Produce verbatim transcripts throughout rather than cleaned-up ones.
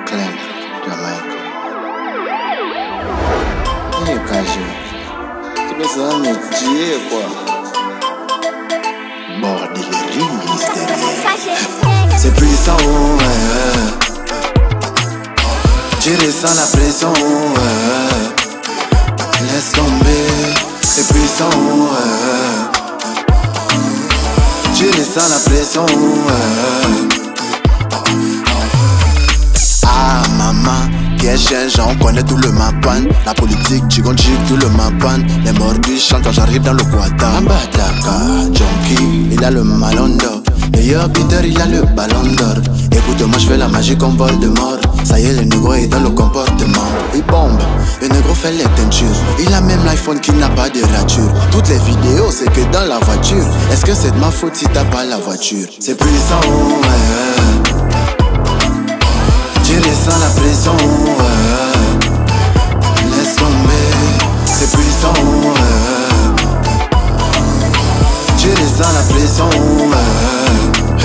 Brooklyn, Jamaica. Hey, Kaji. Tu peux ça me dire quoi? Bordellerie mystérieuse. C'est puissant, ouais. Tirer sans la pression, ouais. Laisse tomber, c'est puissant, ouais. Tirer sans la pression, ouais. Ah maman, piège on connaît tout le mapan. La politique, chigon chic, tout le mapan. Les mordus chantent quand j'arrive dans le Guada. Ambadaka, junkie, il a le malondo. Meilleur Peter, il a le ballon d'or. Écoute-moi, je fais la magie comme Voldemort. Ça y est, le négro est dans le comportement. Il bombe, le négro fait les teintures. Il a même l'iPhone qui n'a pas de rature. Toutes les vidéos, c'est que dans la voiture. Est-ce que c'est de ma faute si t'as pas la voiture? C'est puissant, ouais. Tirer sans la pression, ouais. Laisse tomber, c'est puissant, ouais. Tirer sans la pression, ouais.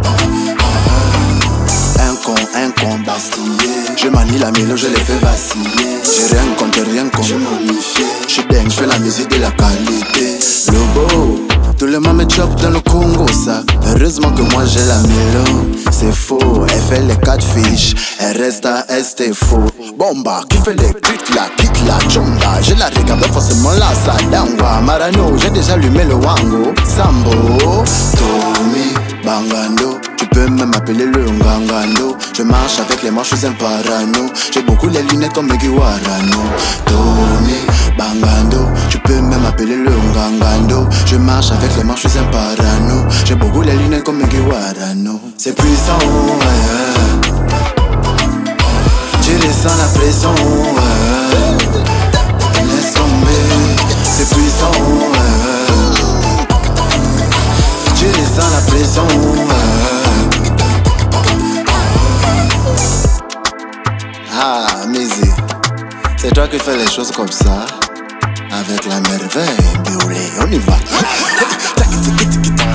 Un con, un con bastillé. Je manie la mélodie, je les fais vaciller. J'ai rien contre rien contre, je m'amifie. J'suis dingue, j'fais la musique de la qualité. Le beau, tout le monde me chope dans le Congo, ça. Heureusement que moi j'ai la mélo. C'est faux, elle fait les quatre fiches. Elle reste à est faux. Bomba, qui fait les clics là, quitte la chonda. Je la regarde forcément là, ça dangwa. Marano, j'ai déjà allumé le wango. Sambo, Tommy, Bangando. Tu peux même appeler le Ngangando. Je marche avec les manches, je suis un parano. J'ai beaucoup les lunettes comme Meggy Warano. Tommy, Bangando. Tu peux même appeler le Ngangando. Je marche avec les manches, je suis un parano. J'ai beaucoup les lunettes comme Meggy Warano. C'est puissant, ouais. Tirer sans la pression, ouais. Laisse tomber, c'est puissant, ouais. Tirer sans la pression, ouais. Ah, Mizi, c'est toi qui fais les choses comme ça. Avec la merveille, Biolé, on y va.